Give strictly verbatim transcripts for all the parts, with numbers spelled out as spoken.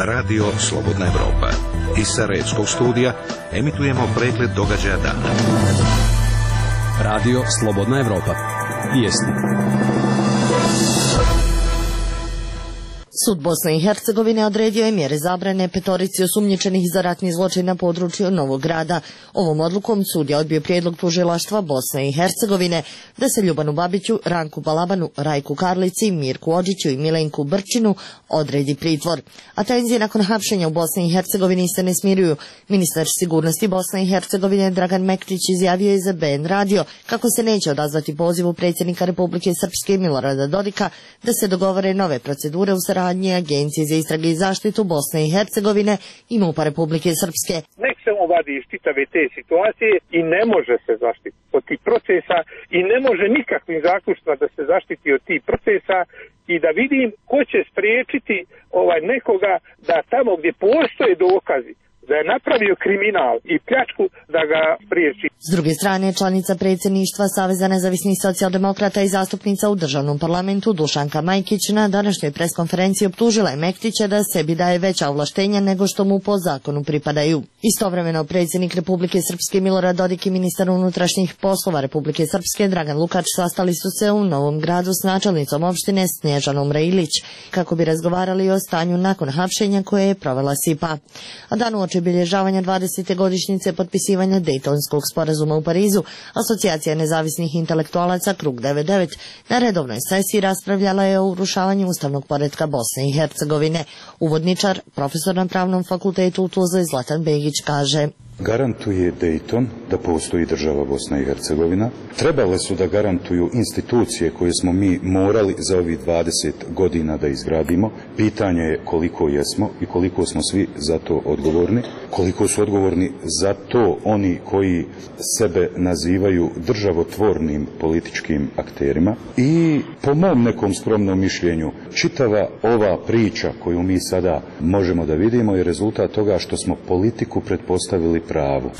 Radio Slobodna Evropa. Iz Sarajevskog studija emitujemo pregled događaja dana. Radio Slobodna Evropa. Vijesti. Sud Bosne i Hercegovine odredio je mjere zabrane petorici osumnjičenih za ratni zločin na području Novog Grada. Ovom odlukom sud je odbio prijedlog tužilaštva Bosne i Hercegovine da se Ljubanu Babiću, Ranku Balabanu, Rajku Karlici, Mirku Odžiću i Milenku Brčinu odredi pritvor. A tenzije nakon hapšenja u Bosni i Hercegovini se ne smiruju. Ministar sigurnosti Bosne i Hercegovine Dragan Mektić izjavio je za B N radio kako se neće odazvati pozivu predsjednika Republike Srpske Milorada Dodika da se dogovore nove procedure u saradnji Agencije za istrage i zaštitu Bosne i Hercegovine i MUP-a Republike Srpske. Nek se on vadi iz čitave te situacije i ne može se zaštiti od tih procesa i ne može nikakvim zaključima da se zaštiti od tih procesa i da vidim ko će spriječiti ovaj nekoga da tamo gdje postoje dokazi da je napravio kriminal i pljačku da ga spriječi. S druge strane, članica predsjedništva Saveza nezavisnih socijaldemokrata i zastupnica u državnom parlamentu Dušanka Majkić na današnjoj preskonferenciji optužila je Mektića da sebi daje veća ovlaštenja nego što mu po zakonu pripadaju. Istovremeno, predsjednik Republike Srpske Milorad Dodik i ministar unutrašnjih poslova Republike Srpske Dragan Lukač sastali su se u Novom Gradu s načelnicom opštine Snježanom Reilić kako bi razgovarali o stanju nakon hapšenja koje je provela S I P A. A dan uoči obilježavanja dvadesete godišnjice potpisivanja Dejtonskog sporazuma u Parizu, Asocijacija nezavisnih intelektualaca Krug devedeset devet na redovnoj sesiji raspravljala je o urušavanju ustavnog poretka Bosne i Hercegovine. Uvodničar, profesor na Pravnom fakultetu u Tuzli Zlatan Begić kaže: garantuje Dejton da postoji država Bosna i Hercegovina. Trebale su da garantuju institucije koje smo mi morali za ovih dvadeset godina da izgradimo. Pitanje je koliko jesmo i koliko smo svi za to odgovorni. Koliko su odgovorni za to oni koji sebe nazivaju državotvornim političkim akterima. I po mom nekom skromnom mišljenju, čitava ova priča koju mi sada možemo da vidimo je rezultat toga što smo politiku pretpostavili pravu.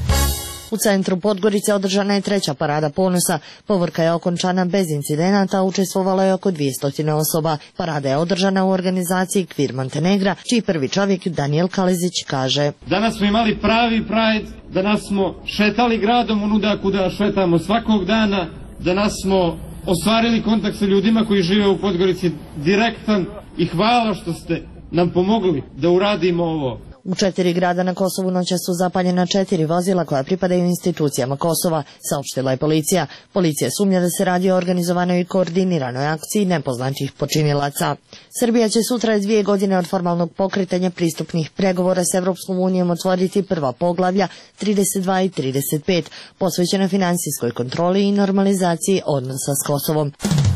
U centru Podgorice održana je treća parada ponosa. Povorka je okončana bez incidenata, učestvovalo je oko dvjesto osoba. Parada je održana u organizaciji Kvir Montenegra, čiji prvi čovjek Danijel Kalezić kaže: danas smo imali pravi Pride, danas smo šetali gradom onuda kuda šetamo svakog dana, danas smo ostvarili kontakt sa ljudima koji žive u Podgorici direktan i hvala što ste nam pomogli da uradimo ovo. U četiri grada na Kosovu noća su zapaljena četiri vozila koja pripadaju institucijama Kosova, saopštila je policija. Policija sumnja da se radi o organizovanoj i koordiniranoj akciji nepoznatih počinilaca. Srbija će sutra dvije godine od formalnog pokretanja pristupnih pregovora s Evropskom unijom otvoriti prva poglavlja trideset dva i trideset pet, posvećena finansijskoj kontroli i normalizaciji odnosa s Kosovom.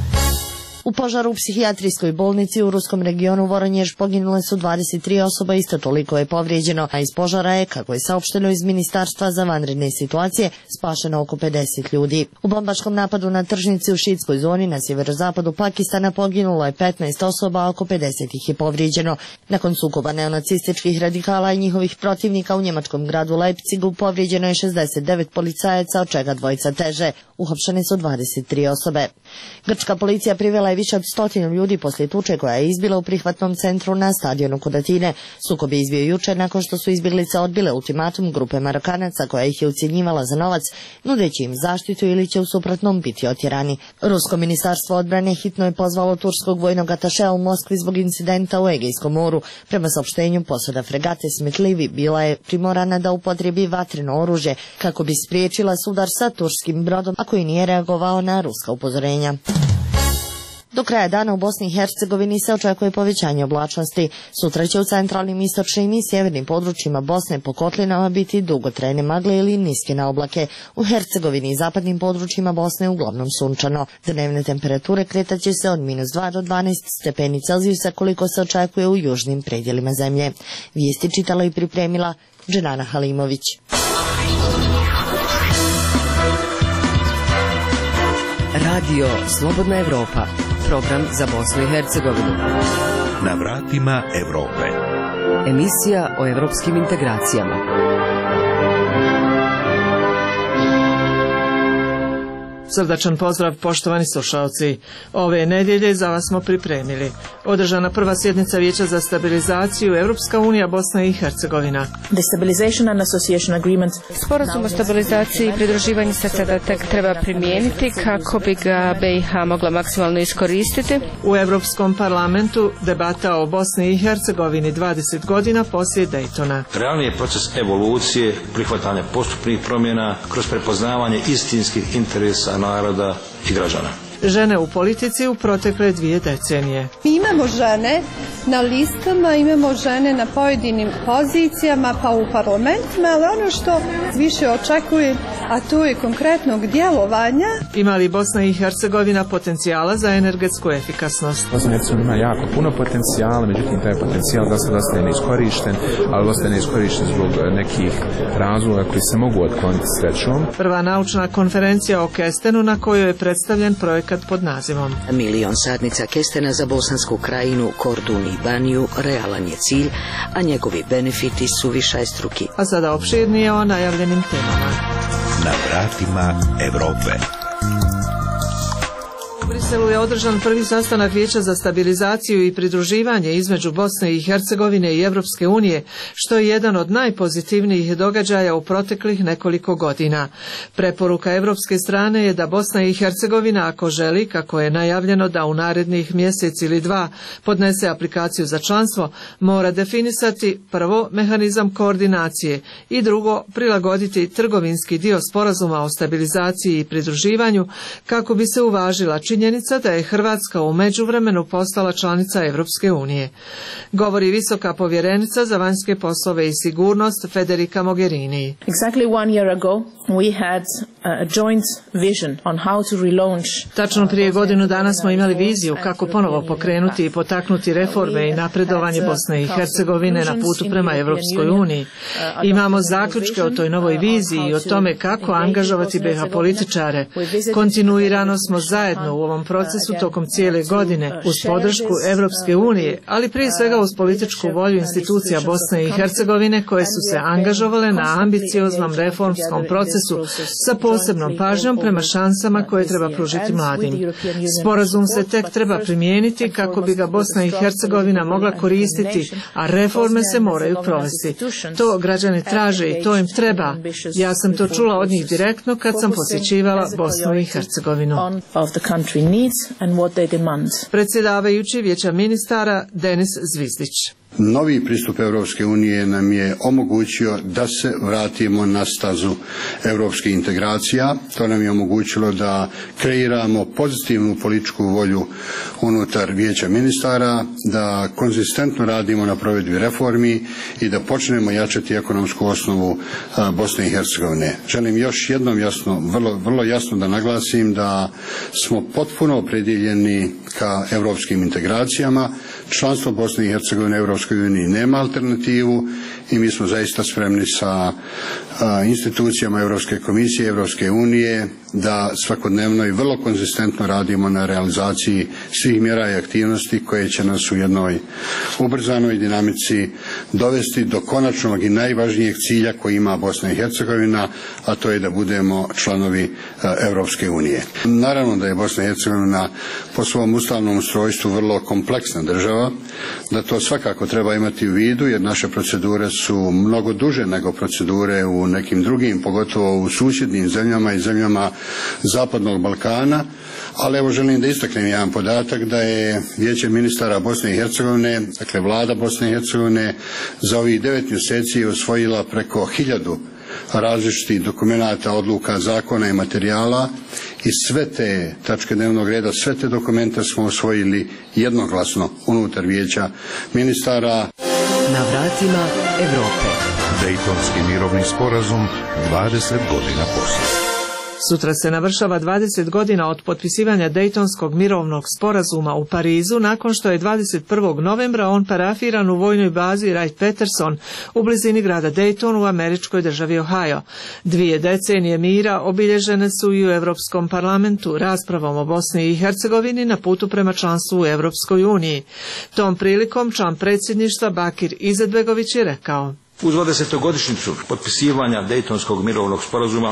U požaru u psihijatrijskoj bolnici u ruskom regionu Voronjež poginule su dvadeset tri osoba, isto toliko je povrijeđeno, a iz požara je, kako je saopšteno iz Ministarstva za vanredne situacije, spašeno oko pedeset ljudi. U bombaškom napadu na tržnici u šiitskoj zoni na sjeverozapadu Pakistana poginulo je petnaest osoba, a oko pedeset ih je povrijeđeno. Nakon sukoba neonacističkih radikala i njihovih protivnika u njemačkom gradu Leipzigu povrijeđeno je šezdeset devet policajaca, od čega dvojica teže. Uhapšene su dvadeset tri osobe. Grčka policija privela je više od stotinu ljudi poslije tuče koja je izbila u prihvatnom centru na stadionu kod Atine. Sukob je izbio juče nakon što su izbjeglice odbile ultimatum grupe Marokanaca koja ih je ucjenjivala za novac, nudeći im zaštitu ili će u suprotnom biti otjerani. Rusko ministarstvo odbrane hitno je pozvalo turskog vojnog atašea u Moskvi zbog incidenta u Egejskom moru. Prema saopštenju, posada fregate Smetlivi bila je primorana da upotrebi vatreno oružje kako bi spriječila sudar sa turskim brodom, a koji nije reagovao na ruska upozorenja. Do kraja dana u Bosni i Hercegovini se očekuje povećanje oblačnosti. Sutra će u centralnim, istočnim i sjevernim područjima Bosne po kotlinama biti dugotrajne magle ili niske na oblake. U Hercegovini i zapadnim područjima Bosne uglavnom sunčano. Dnevne temperature kretat će se od minus dva do dvanaest stepeni Celzijusa koliko se očekuje u južnim predjelima zemlje. Vijesti čitala i pripremila Dženana Halimović. Radio Slobodna Evropa. Program za Bosnu i Hercegovinu. Na vratima Evrope. Emisija o evropskim integracijama. Srdačan pozdrav poštovani slušalci. Ove nedjelje za vas smo pripremili. Održana prva sjednica Vijeća za stabilizaciju Europska unija Bosna i Hercegovina. Sporazum o stabilizaciji i pridruživanju se sada tek treba primijeniti kako bi ga B i H mogla maksimalno iskoristiti. U Europskom parlamentu debata o Bosni i Hercegovini dvadeset godina poslije Daytona. Realni je proces evolucije, prihvatanja postupnih promjena kroz prepoznavanje istinskih interesa naroda i građana. Žene u politici u protekle dvije decenije. Mi imamo žene na listama, imamo žene na pojedinim pozicijama pa u parlamentima, ali ono što više očekuje, a to je konkretnog djelovanja. Ima li Bosna i Hercegovina potencijala za energetsku efikasnost? Bosna i Hercegovina ima jako puno potencijala, međutim taj potencijal da se ostaje neiskorišten, ali ostaje neiskorišten zbog nekih razloga koji se mogu otkloniti srećom. Prva naučna konferencija o kestenu na kojoj je predstavljen projekat pod nazivom Milion sadnica kestena za Bosansku krajinu, Kordun i Baniju realan je cilj, a njegovi benefiti su višestruki. A sada opširnije o najavljenim temama. Na vratima Evrope. U Briselu je održan prvi sastanak Vijeća za stabilizaciju i pridruživanje između Bosne i Hercegovine i Europske unije, što je jedan od najpozitivnijih događaja u proteklih nekoliko godina. Preporuka europske strane je da Bosna i Hercegovina, ako želi, kako je najavljeno da u narednih mjesec ili dva podnese aplikaciju za članstvo, mora definisati prvo mehanizam koordinacije i drugo prilagoditi trgovinski dio sporazuma o stabilizaciji i pridruživanju kako bi se uvažila činjenica da je Hrvatska u međuvremenu postala članica Europske unije. Govori visoka povjerenica za vanjske poslove i sigurnost Federica Mogherini. Exactly one year ago we had a joint vision on how to relaunch. Tačno prije godinu dana smo imali viziju kako ponovo pokrenuti i potaknuti reforme i napredovanje Bosne i Hercegovine na putu prema Europskoj uniji. Imamo zaključke o toj novoj viziji i o tome kako angažovati B iH političare. Kontinuirano smo zajedno u ovom procesu tokom cijele godine uz podršku Europske unije, ali prije svega uz političku volju institucija Bosne i Hercegovine koje su se angažovale na ambicioznom reformskom procesu sa posebnom pažnjom prema šansama koje treba pružiti mladim. Sporazum se tek treba primijeniti kako bi ga Bosna i Hercegovina mogla koristiti, a reforme se moraju provesti. To građani traže i to im treba. Ja sam to čula od njih direktno kad sam posjećivala Bosnu i Hercegovinu. Predsjedavajući Vijeća ministara Denis Zvizdić. Novi pristup Europske unije nam je omogućio da se vratimo na stazu europskih integracija. To nam je omogućilo da kreiramo pozitivnu političku volju unutar Vijeća ministara, da konzistentno radimo na provedbi reformi i da počnemo jačati ekonomsku osnovu Bosne i Hercegovine. Želim još jednom jasno, vrlo, vrlo jasno da naglasim da smo potpuno opredjeljeni ka europskim integracijama. Članstvo Bosne i Hercegovine u Europskoj uniji nema alternativu i mi smo zaista spremni sa a, institucijama Europske komisije i Europske unije da svakodnevno i vrlo konzistentno radimo na realizaciji svih mjera i aktivnosti koje će nas u jednoj ubrzanoj dinamici dovesti do konačnog i najvažnijeg cilja koji ima Bosna i Hercegovina, a to je da budemo članovi a, Europske unije. Naravno da je Bosna i Hercegovina po svom ustavnom ustrojstvu vrlo kompleksna država, da to svakako treba imati u vidu jer naše procedure su mnogo duže nego procedure u nekim drugim, pogotovo u susjednim zemljama i zemljama Zapadnog Balkana, ali evo želim da istaknem jedan podatak da je Vijeće ministara Bosne i Hercegovine, dakle vlada Bosne i Hercegovine, za ovih devet mjeseci usvojila preko hiljadu različitih dokumenata, odluka, zakona i materijala i sve te tačke dnevnog reda, sve te dokumente smo usvojili jednoglasno unutar Vijeća ministara. Na vratima Evrope. Dejtonski mirovni sporazum dvadeset godina poslije. Sutra se navršava dvadeset godina od potpisivanja Dejtonskog mirovnog sporazuma u Parizu nakon što je dvadeset prvog novembra on parafiran u vojnoj bazi Wright-Patterson u blizini grada Dayton u američkoj državi Ohio. Dvije decenije mira obilježene su i u Europskom parlamentu raspravom o Bosni i Hercegovini na putu prema članstvu u Europskoj uniji. Tom prilikom član predsjedništva Bakir Izetbegović je rekao: U dvadesetogodišnjicu potpisivanja Dejtonskog mirovnog sporazuma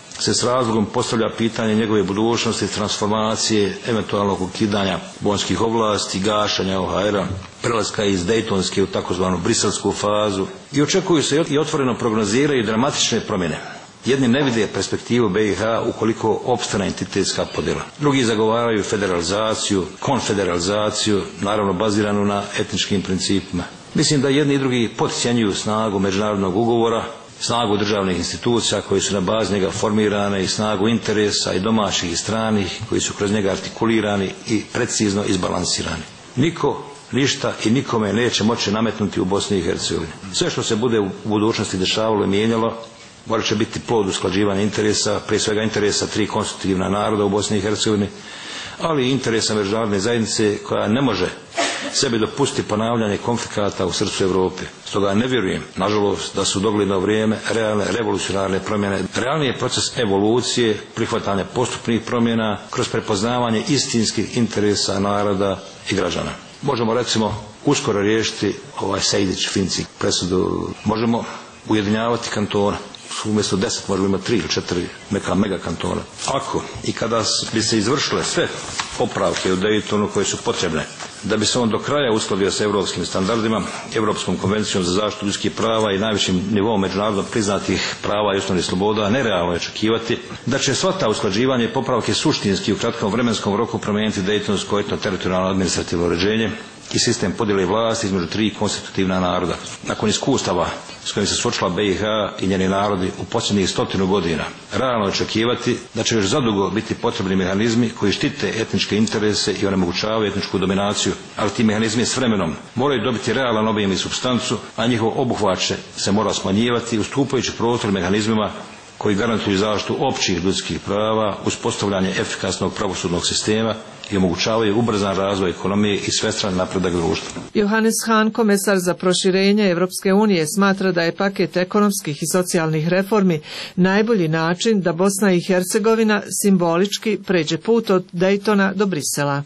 se s razlogom postavlja pitanje njegove budućnosti, transformacije, eventualnog ukidanja bonskih ovlasti, gašanja O H R-a, prelaska iz Dejtonske u takozvanu briselsku fazu i očekuju se i otvoreno prognoziraju dramatične promjene. Jedni ne vide perspektivu B i H ukoliko opstane entitetska podjela. Drugi zagovaraju federalizaciju, konfederalizaciju, naravno baziranu na etničkim principima. Mislim da jedni i drugi podcjenjuju snagu međunarodnog ugovora, snagu državnih institucija koje su na bazi njega formirane i snagu interesa i domaćih i stranih koji su kroz njega artikulirani i precizno izbalansirani. Niko ništa i nikome neće moći nametnuti u Bosni i Hercegovini. Sve što se bude u budućnosti dešavalo i mijenjalo morat će biti plod usklađivanja interesa, prije svega interesa tri konstitutivna naroda u Bosni i Hercegovini, ali i interesa međunarodne zajednice koja ne može sebi dopustiti ponavljanje konflikata u srcu Europe. Stoga ne vjerujem, nažalost, da su dogledno vrijeme realne revolucionarne promjene. Realni je proces evolucije, prihvatanje postupnih promjena kroz prepoznavanje istinskih interesa naroda i građana. Možemo recimo uskoro riješiti ovaj Sejdić-Finci presudu, možemo ujedinjavati kantone. Umjesto deset možemo imati tri ili četiri neka mega kantona. Ako i kada bi se izvršile sve popravke u Daytonu koje su potrebne da bi se on do kraja uskladio sa europskim standardima, Europskom konvencijom za zaštitu ljudskih prava i najvišim nivom međunarodno priznatih prava i osnovnih sloboda, nerealno je očekivati da će sva ta usklađivanja i popravke suštinski u kratkom vremenskom roku promijeniti Daytonsko etno-teritorijalno administrativno uređenje i sistem podjele vlasti između tri konstitutivna naroda. Nakon iskustava s kojim se suočila B i H i njeni narodi u posljednjih stotinu godina, realno očekivati da će još zadugo biti potrebni mehanizmi koji štite etničke interese i onemogućavaju etničku dominaciju, ali ti mehanizmi s vremenom moraju dobiti realan objem i supstancu, a njihov obuhvat će se mora smanjivati ustupajući prostor mehanizmima koji garantuju zaštitu općih ljudskih prava, uspostavljanje efikasnog pravosudnog sistema i omogućavaju ubrzan razvoj ekonomije i svestran napredak društva. Johannes Hahn, komesar za proširenje Europske unije, smatra da je paket ekonomskih i socijalnih reformi najbolji način da Bosna i Hercegovina simbolički pređe put od Daytona do Brisela.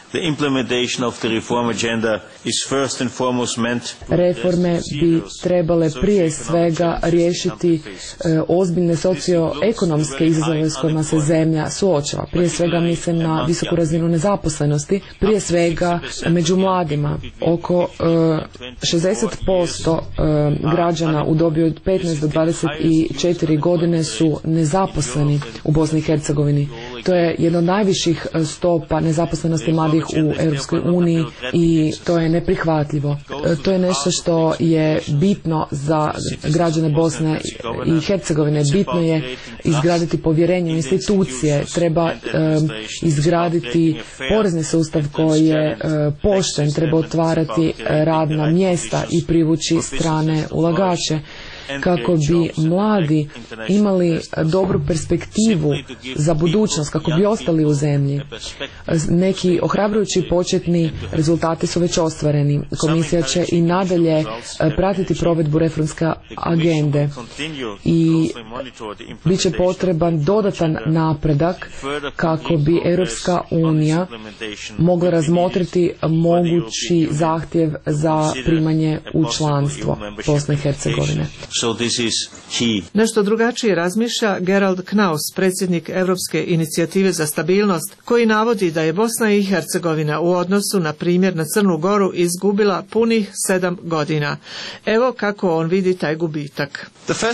Reforme bi trebale prije svega riješiti e, ozbiljne socioekonomske izazove s kojima se zemlja suočava. Prije svega mislim na visoku razinu nezaposlenosti, prije svega među mladima. Oko e, šezdeset posto e, građana u dobi od petnaest do dvadeset četiri godine su nezaposleni u Bosni i Hercegovini. To je jedna od najviših stopa nezaposlenosti mladih u Europskoj uniji i to je neprihvatljivo. E, to je nešto što je bitno za građane Bosne i Hercegovine. Bitno je izgraditi povjerenje u institucije, treba e, izgraditi porezni sustav koji je e, pošten, treba otvarati radna mjesta i privući strane ulagače kako bi mladi imali dobru perspektivu za budućnost, kako bi ostali u zemlji. Neki ohrabrujući početni rezultati su već ostvareni. Komisija će i nadalje pratiti provedbu reformske agende i bit će potreban dodatan napredak kako bi Europska unija mogla razmotriti mogući zahtjev za primanje u članstvo Bosne i Hercegovine. So this is key. Nešto drugačije razmišlja Gerald Knaus, predsjednik Europske inicijative za stabilnost, koji navodi da je Bosna i Hercegovina u odnosu na primjer na Crnu Goru izgubila punih sedam godina. Evo kako on vidi taj gubitak.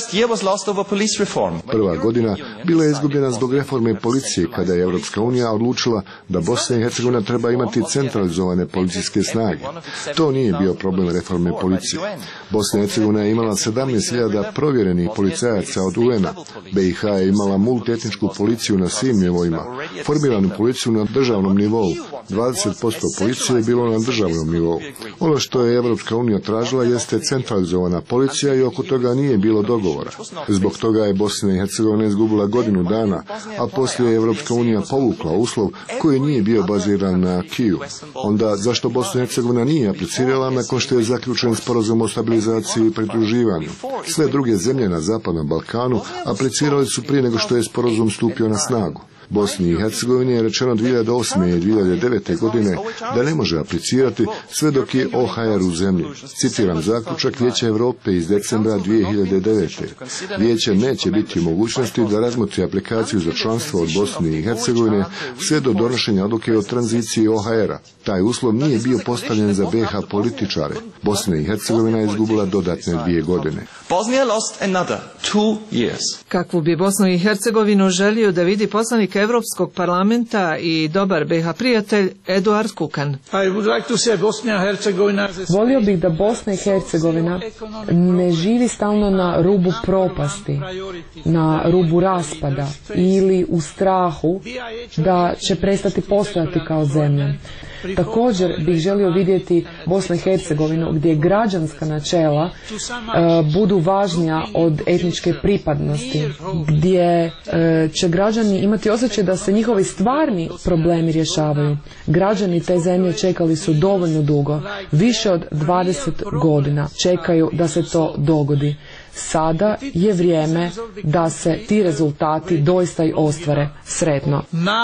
Prva godina bila je izgubljena zbog reforme policije kada je Europska unija odlučila da Bosna i Hercegovina treba imati centralizovane policijske snage. To nije bio problem reforme policije. Bosna i Hercegovina je imala sedamnaest hiljada provjerenih policajaca od U N-a. B i H je imala multietničku policiju na svim nivoima, formiranu policiju na državnom nivou. dvadeset posto policije je bilo na državnom nivou. Ono što je Europska unija tražila jeste centralizovana policija i oko toga nije bilo dogovora. Zbog toga je Bosna i Hercegovina izgubila godinu dana, a poslije je Europska unija povukla uslov koji nije bio baziran na Kiju. Onda zašto Bosna i Hercegovina nije aplicirala nakon što je zaključen sporazum o stabilizaciji i pridruživanju? Sve druge zemlje na Zapadnom Balkanu aplicirali su prije nego što je sporazum stupio na snagu. Bosni i Hercegovini je rečeno dvije hiljade osme i dvije hiljade devete. godine da ne može aplicirati sve dok je O H R u zemlji. Citiram zaključak Vijeća Europe iz decembra dvije hiljade devete. Vijeće neće biti u mogućnosti da razmotri aplikaciju za članstvo od Bosne i Hercegovine sve do donošenja odluke o tranziciji O H R-a. Taj uslov nije bio postavljen za B H političare. Bosna i Hercegovina je izgubila dodatne dvije godine. Kakvu bi Bosnu i Hercegovinu želio da vidi poslanik Evropskog parlamenta i dobar B H prijatelj Eduard Kukan. Volio bih da Bosna i Hercegovina ne živi stalno na rubu propasti, na rubu raspada ili u strahu da će prestati postojati kao zemlja. Također bih želio vidjeti Bosnu i Hercegovinu gdje građanska načela e, budu važnija od etničke pripadnosti, gdje e, će građani imati osjećaj da se njihovi stvarni problemi rješavaju. Građani te zemlje čekali su dovoljno dugo, više od dvadeset godina čekaju da se to dogodi. Sada je vrijeme da se ti rezultati doista i ostvare. Sretno.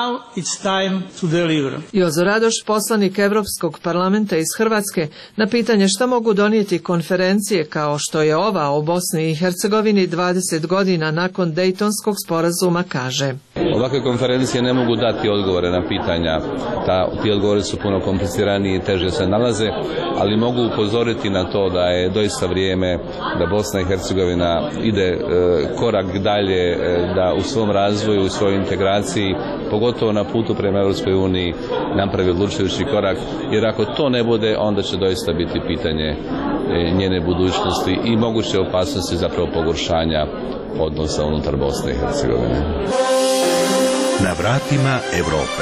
Jozo Radoš, poslanik Evropskog parlamenta iz Hrvatske, na pitanje šta mogu donijeti konferencije kao što je ova o Bosni i Hercegovini dvadeset godina nakon Dejtonskog sporazuma kaže: Ovakve konferencije ne mogu dati odgovore na pitanja, ta, ti odgovori su puno kompliciraniji i teže se nalaze, ali mogu upozoriti na to da je doista vrijeme da Bosna i Hercegovina ide e, korak dalje, e, da u svom razvoju, u svojoj integraciji, pogotovo na putu prema Europskoj uniji, napravi odlučujući korak, jer ako to ne bude, onda će doista biti pitanje e, njene budućnosti i moguće opasnosti zapravo pogoršanja odnosa unutar Bosne i Hercegovine. Na vratima Europe.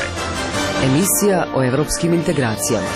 Emisija o evropskim integracijama.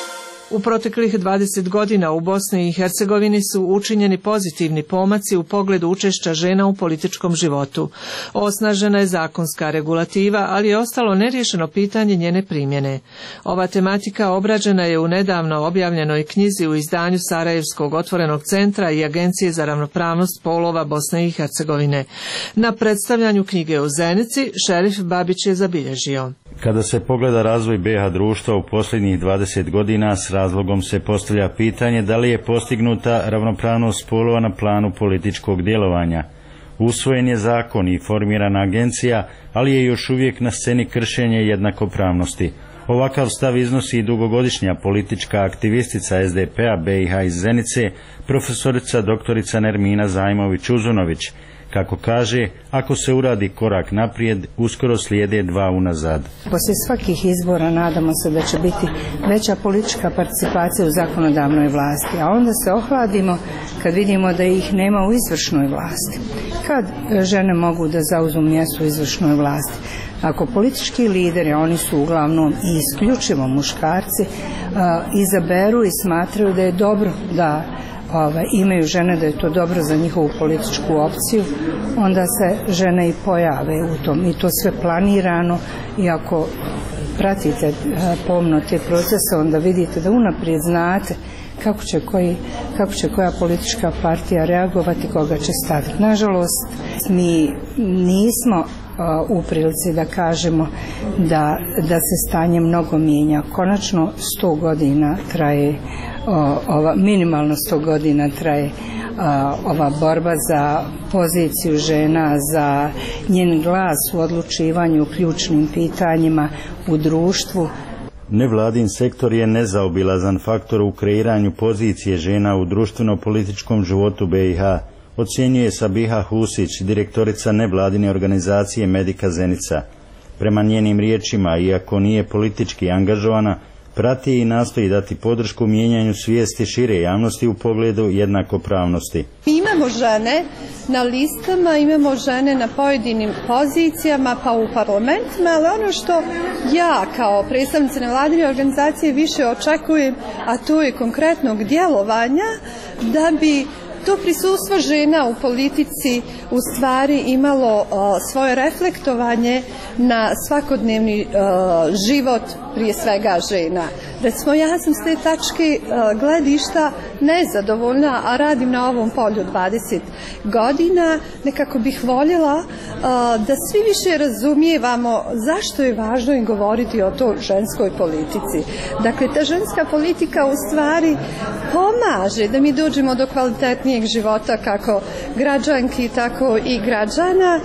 U proteklih dvadeset godina u Bosni i Hercegovini su učinjeni pozitivni pomaci u pogledu učešća žena u političkom životu. Osnažena je zakonska regulativa, ali je ostalo neriješeno pitanje njene primjene. Ova tematika obrađena je u nedavno objavljenoj knjizi u izdanju Sarajevskog otvorenog centra i Agencije za ravnopravnost polova Bosne i Hercegovine. Na predstavljanju knjige u Zenici šerif Babić je zabilježio: Kada se pogleda razvoj B H društva u posljednjih dvadeset godina, s razlogom se postavlja pitanje da li je postignuta ravnopravnost spolova na planu političkog djelovanja. Usvojen je zakon i formirana agencija, ali je još uvijek na sceni kršenje jednakopravnosti. Ovakav stav iznosi i dugogodišnja politička aktivistica S D P-a B i H iz Zenice, profesorica doktorica Nermina Zajmović-Uzunović. Kako kaže, ako se uradi korak naprijed, uskoro slijede dva unazad. Poslije svakih izbora nadamo se da će biti veća politička participacija u zakonodavnoj vlasti, a onda se ohladimo kad vidimo da ih nema u izvršnoj vlasti. Kad žene mogu da zauzmu mjesto u izvršnoj vlasti? Ako politički lideri, a oni su uglavnom i isključivo muškarci, izaberu i smatraju da je dobro da Ove, imaju žene, da je to dobro za njihovu političku opciju, onda se žene i pojave u tom i to sve planirano, i ako pratite e, pomno te procese, onda vidite da unaprijed znate kako će, koji, kako će koja politička partija reagovati, koga će staviti. Nažalost, mi nismo uh, u prilici da kažemo da, da se stanje mnogo mijenja. Konačno sto godina traje, uh, ova, minimalno sto godina traje uh, ova borba za poziciju žena, za njen glas u odlučivanju u ključnim pitanjima u društvu. Nevladin sektor je nezaobilazan faktor u kreiranju pozicije žena u društveno-političkom životu B i H, ocjenjuje Sabiha Husić, direktorica nevladine organizacije Medika Zenica. Prema njenim riječima, iako nije politički angažovana, prati i nastoji dati podršku mijenjanju svijesti šire javnosti u pogledu jednakopravnosti. Imamo žene na listama, imamo žene na pojedinim pozicijama, pa u parlamentima, ali ono što ja kao predstavnica nevladine organizacije više očekujem, a to je konkretnog djelovanja, da bi to prisustvo žena u politici u stvari imalo svoje reflektovanje na svakodnevni život prije svega žena. Recimo, ja sam s te tačke gledišta nezadovoljna, a radim na ovom polju dvadeset godina, nekako bih voljela da svi više razumijevamo zašto je važno i govoriti o toj ženskoj politici. Dakle, ta ženska politika u stvari pomaže da mi dođemo do kvalitetnijeg života kako građanki, tako i građana,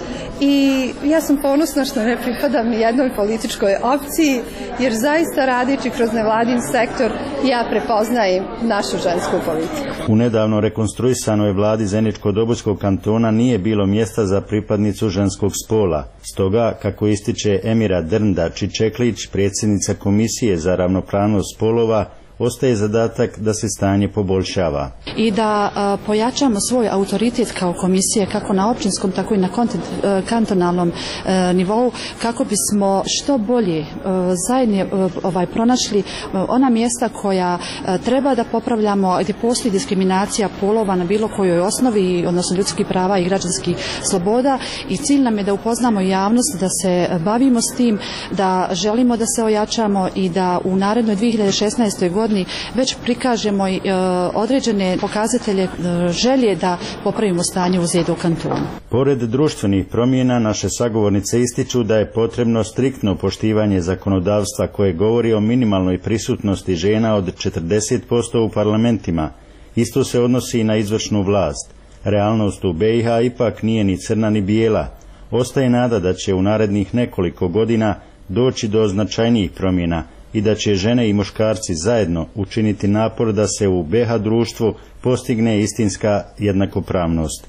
i ja sam ponosna što ne pripadam ni jednoj političkoj opciji, jer zaista radeći kroz nevladin sektor ja prepoznajem našu žensku politiku. U nedavno rekonstruisanoj vladi Zeničko-Dobojskog kantona nije bilo mjesta za pripadnicu ženskog spola. Stoga, kako ističe Emira Drnda Čičeklić, predsjednica Komisije za ravnopravnost spolova, ostaje zadatak da se stanje poboljšava. I da a, pojačamo svoj autoritet kao komisije kako na općinskom tako i na kontent, a, kantonalnom a, nivou, kako bismo što bolje zajedno ovaj, pronašli a, ona mjesta koja a, treba da popravljamo, gdje postoji diskriminacija polova na bilo kojoj osnovi, odnosno ljudskih prava i građanskih sloboda, i cilj nam je da upoznamo javnost, da se bavimo s tim, da želimo da se ojačamo i da u narednoj dvije hiljade šesnaestoj godini već prikažemo i, e, određene pokazatelje e, želje da popravimo stanje u Zedu kantonu. Pored društvenih promjena, naše sagovornice ističu da je potrebno striktno poštivanje zakonodavstva koje govori o minimalnoj prisutnosti žena od četrdeset posto u parlamentima. Isto se odnosi i na izvršnu vlast. Realnost u B i H ipak nije ni crna ni bijela. Ostaje nada da će u narednih nekoliko godina doći do značajnijih promjena i da će žene i muškarci zajedno učiniti napor da se u B i H društvu postigne istinska jednakopravnost.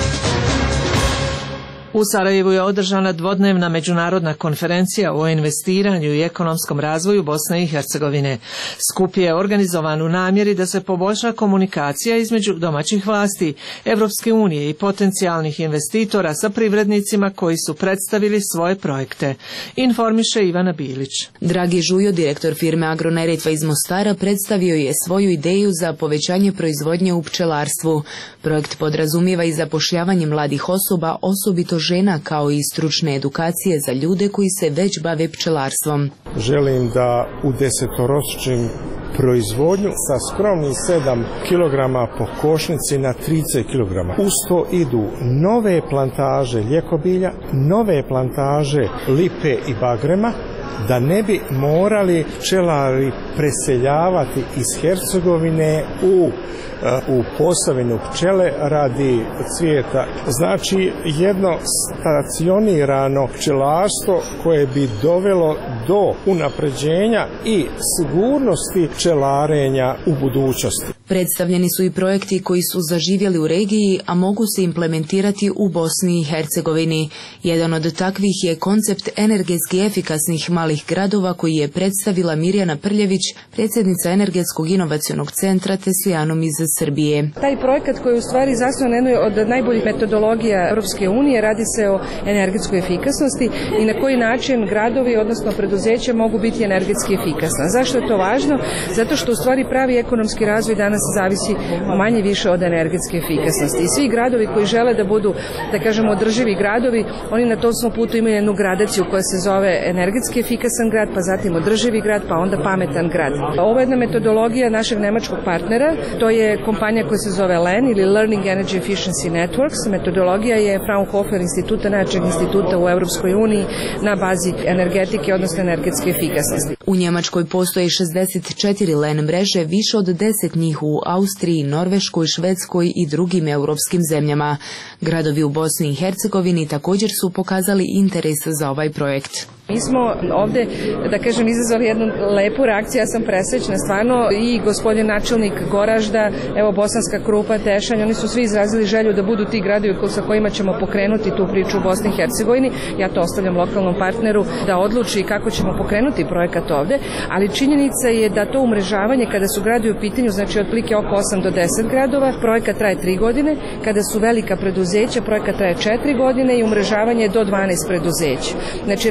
U Sarajevu je održana dvodnevna međunarodna konferencija o investiranju i ekonomskom razvoju Bosne i Hercegovine. Skup je organizovan u namjeri da se poboljša komunikacija između domaćih vlasti, Evropske unije i potencijalnih investitora sa privrednicima koji su predstavili svoje projekte. Informiše Ivana Bilić. Dragi Žujo, direktor firme Agroneretva iz Mostara, predstavio je svoju ideju za povećanje proizvodnje u pčelarstvu. Projekt podrazumijeva i zapošljavanje mladih osoba, osobito žena, kao i stručne edukacije za ljude koji se već bave pčelarstvom. Želim da udesetoročim proizvodnju sa skromnih sedam kilograma po košnici na trideset kilograma. Uz to idu nove plantaže ljekobilja, nove plantaže lipe i bagrema, da ne bi morali pčelari preseljavati iz Hercegovine u u Posavinu pčele radi cvijeta. Znači jedno stacionirano pčelarstvo koje bi dovelo do unapređenja i sigurnosti pčelarenja u budućnosti. Predstavljeni su i projekti koji su zaživjeli u regiji, a mogu se implementirati u Bosni i Hercegovini. Jedan od takvih je koncept energetski efikasnih malih gradova koji je predstavila Mirjana Prljević, predsjednica Energetskog inovacionog centra Teslijanum iz Srbije. Taj projekat koji je u stvari zasnovan na jednoj od najboljih metodologija Europske unije, radi se o energetskoj efikasnosti i na koji način gradovi, odnosno preduzeća, mogu biti energetski efikasna. Zašto je to važno? Zato što u stvari pravi ekonomski razvoj danas zavisi manje više od energetske efikasnosti. I svi gradovi koji žele da budu, da kažemo, održivi gradovi, oni na tom svom putu imaju jednu gradaciju koja se zove energetski efikasan grad, pa zatim održivi grad, pa onda pametan grad. Ovo je jedna metodologija našeg nemačkog partnera, to je kompanija koja se zove L E N ili Learning Energy Efficiency Networks. Metodologija je Fraunhofer instituta, najjačeg instituta u Europskoj uniji na bazi energetike, odnosno energetske efikasnosti. U Njemačkoj postoje šezdeset četiri L E N mreže, više od deset njih u Austriji, Norveškoj, Švedskoj i drugim europskim zemljama. Gradovi u Bosni i Hercegovini također su pokazali interes za ovaj projekt. Mi smo ovdje, da kažem, izazvali jednu lepu reakciju, ja sam presrećna stvarno, i gospodin načelnik Goražda, evo Bosanska Krupa, Tešanj, oni su svi izrazili želju da budu ti gradovi sa kojima ćemo pokrenuti tu priču u Bosni i Hercegovini. Ja to ostavljam lokalnom partneru da odluči kako ćemo pokrenuti projekat ovdje, ali činjenica je da to umrežavanje, kada su gradovi u pitanju, znači otprilike oko osam do deset gradova, projekat traje tri godine, kada su velika preduzeća, projekat traje četiri godine i umrežavanje do dvanaest preduzeća. Znači radi se o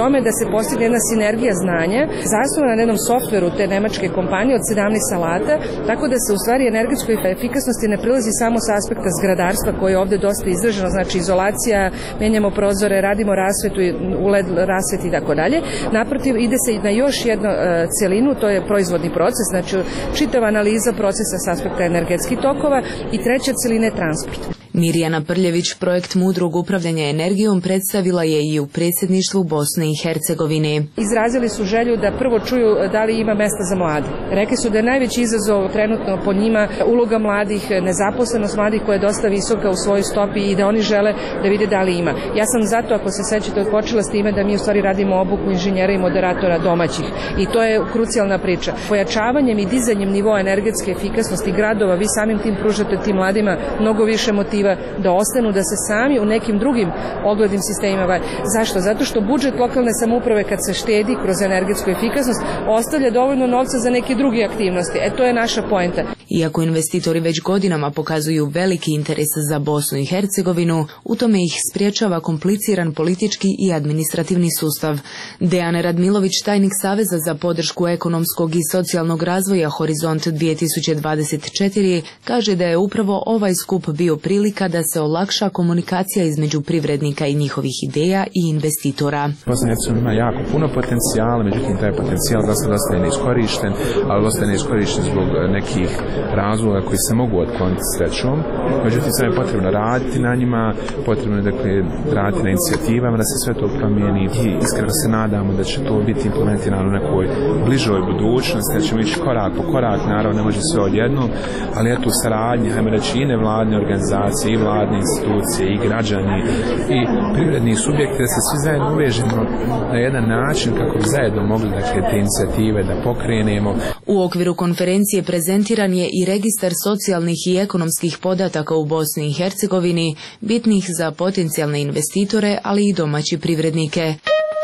tome da se postigne jedna sinergija znanja zasnovana na jednom softveru te nemačke kompanije od sedamnaest alata, tako da se u stvari energetskoj efikasnosti ne prilazi samo sa aspekta zgradarstva koji je ovde dosta izraženo, znači izolacija, menjamo prozore, radimo rasvetu, U L E D rasvet i tako dalje. Naprotiv, ide se na još jednu uh, celinu, to je proizvodni proces, znači čitava analiza procesa s aspekta energetskih tokova i treća celina je transport. Mirjana Prljević projekt mudrog upravljanja energijom predstavila je i u predsjedništvu Bosne i Hercegovine. Izrazili su želju da prvo čuju da li ima mesta za mlade. Rekli su da je najveći izazov trenutno po njima uloga mladih, nezaposlenost mladih koja je dosta visoka u svojoj stopi i da oni žele da vide da li ima. Ja sam zato, ako se sećate, odpočela s time da mi u stvari radimo obuku inženjera i moderatora domaćih i to je krucijalna priča. Pojačavanjem i dizanjem nivoa energetske efikasnosti gradova vi samim tim pružate tim mladima mnogo više motiva da ostanu, da se sami u nekim drugim oglednim sistemima. Zašto? Zato što budžet lokalne samouprave kad se štedi kroz energetsku efikasnost ostavlja dovoljno novca za neke druge aktivnosti. E to je naša poenta. Iako investitori već godinama pokazuju veliki interes za Bosnu i Hercegovinu, u tome ih spriječava kompliciran politički i administrativni sustav. Dejan Radmilović, tajnik Saveza za podršku ekonomskog i socijalnog razvoja Horizont dvije tisuće dvadeset četiri, kaže da je upravo ovaj skup bio prilika da se olakša komunikacija između privrednika i njihovih ideja i investitora. Bosna i Hercegovina ima jako puno potencijala, međutim taj potencijal da se ostaje neiskorišten, ali ostaje neiskorišten zbog nekih razloga koji se mogu otkloniti srećom. Međutim, sad je potrebno raditi na njima, potrebno je dakle raditi na inicijativama da se sve to promijeni i iskreno se nadamo da će to biti implementirano u nekoj bližoj budućnosti, da ćemo ići korak po korak, naravno ne može sve odjednom, ali eto u saradnji, hajmo reći i nevladne organizacije, i vladne institucije, i građani, i privredni subjekti, da se svi zajedno uvežemo na jedan način kako bi zajedno mogli dakle te inicijative da pokrenemo. U okviru konferencije prezentiran je i registar socijalnih i ekonomskih podataka u Bosni i Hercegovini, bitnih za potencijalne investitore, ali i domaće privrednike.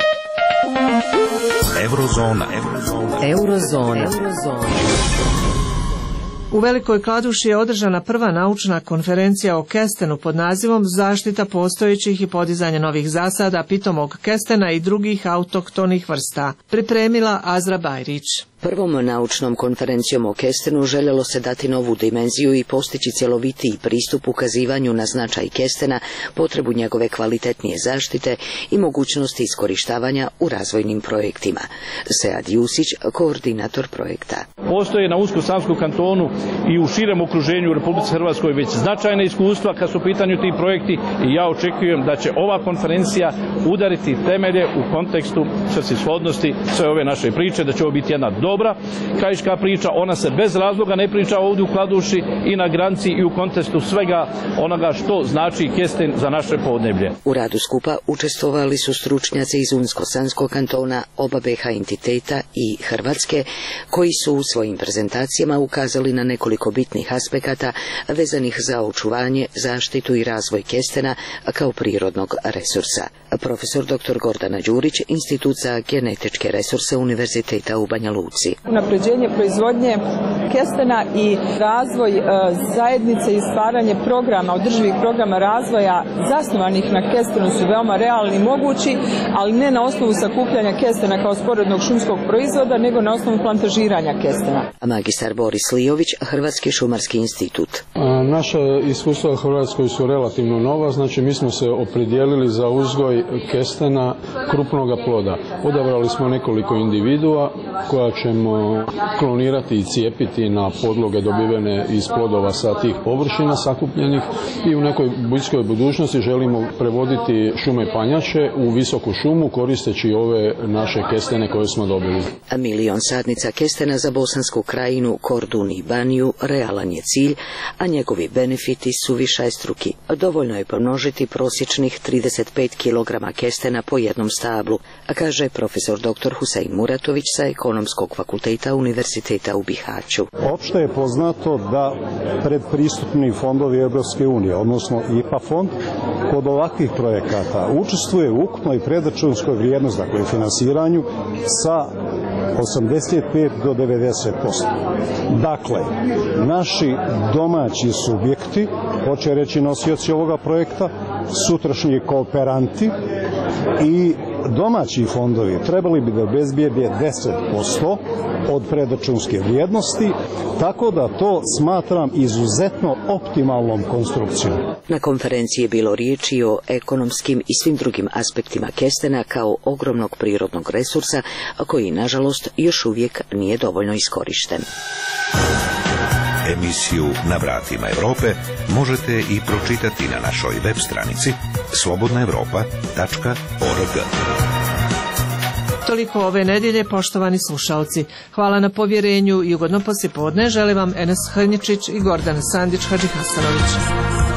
Eurozona. Eurozona. Eurozona. Eurozona. U Velikoj Kladuši je održana prva naučna konferencija o kestenu pod nazivom Zaštita postojećih i podizanje novih zasada pitomog kestena i drugih autohtonih vrsta. Pripremila Azra Bajrić. Prvom naučnom konferencijom o kestenu željelo se dati novu dimenziju i postići cjelovitiji pristup ukazivanju na značaj kestena, potrebu njegove kvalitetnije zaštite i mogućnosti iskorištavanja u razvojnim projektima. Sead Jusić, koordinator projekta. Postoje na Unsko-Sanskom kantonu i u širem okruženju u Republici Hrvatskoj već značajne iskustva kad su u pitanju ti projekti i ja očekujem da će ova konferencija udariti temelje u kontekstu svrsishodnosti sve ove naše priče, da će ovo biti jedna dobra krajiška priča, ona se bez razloga ne priča ovdje u Kladuši i na granici i u kontekstu svega onoga što znači kesten za naše podneblje. U radu skupa učestvovali su stručnjaci iz Unsko-Sanskog kantona, oba B H entiteta i Hrvatske, koji su u svojim prezentacijama ukazali na nekoliko bitnih aspekata vezanih za očuvanje, zaštitu i razvoj kestena kao prirodnog resursa. Profesor doktor Gordana Đurić, Institut za genetičke resurse Univerziteta u Banja Luci. Unapređenje proizvodnje kestena i razvoj e, zajednice i stvaranje programa, održivih programa razvoja zasnovanih na kestenu su veoma realni i mogući, ali ne na osnovu sakupljanja kestena kao sporednog šumskog proizvoda, nego na osnovu plantažiranja kestena. Magistar Boris Lijović, Hrvatski šumarski institut. A, naša iskustva u Hrvatskoj su relativno nova, znači mi smo se opredijelili za uzgoj kestena krupnoga ploda. Odabrali smo nekoliko individua koja ćemo klonirati i cijepiti na podloge dobivene iz plodova sa tih površina sakupljenih i u nekoj bliskoj budućnosti želimo prevoditi šume panjače u visoku šumu koristeći ove naše kestene koje smo dobili. Milion sadnica kestena za Bosansku krajinu, Kordun i Baniju realan je cilj, a njegovi benefiti su višestruki. Dovoljno je pomnožiti prosječnih trideset pet kilograma kestena po jednom stablu, a kaže profesor doktor Husein Muratović sa Ekonomskog fakulteta Univerziteta u Bihaću. Opšte je poznato da predpristupni fondovi Evropske unije, odnosno I P A fond, kod ovakvih projekata učestvuje u ukupnoj predračunskoj vrijednosti, dakle finansiranju, sa osamdeset pet do devedeset posto. Dakle, naši domaći subjekti, hoće reći nosioci ovoga projekta, sutrašnji kooperanti i domaći fondovi trebali bi da obezbijede deset posto od predračunske vrijednosti, tako da to smatram izuzetno optimalnom konstrukcijom. Na konferenciji je bilo riječi o ekonomskim i svim drugim aspektima kestena kao ogromnog prirodnog resursa, koji nažalost još uvijek nije dovoljno iskorišten. Emisiju Na vratima Europe možete i pročitati na našoj web stranici slobodna europa tačka org. Toliko ove nedjelje, poštovani slušalci. Hvala na povjerenju i ugodno poslijepodne žele vam Enes Hrnjičić i Gordana Sandić Hadžihasanović.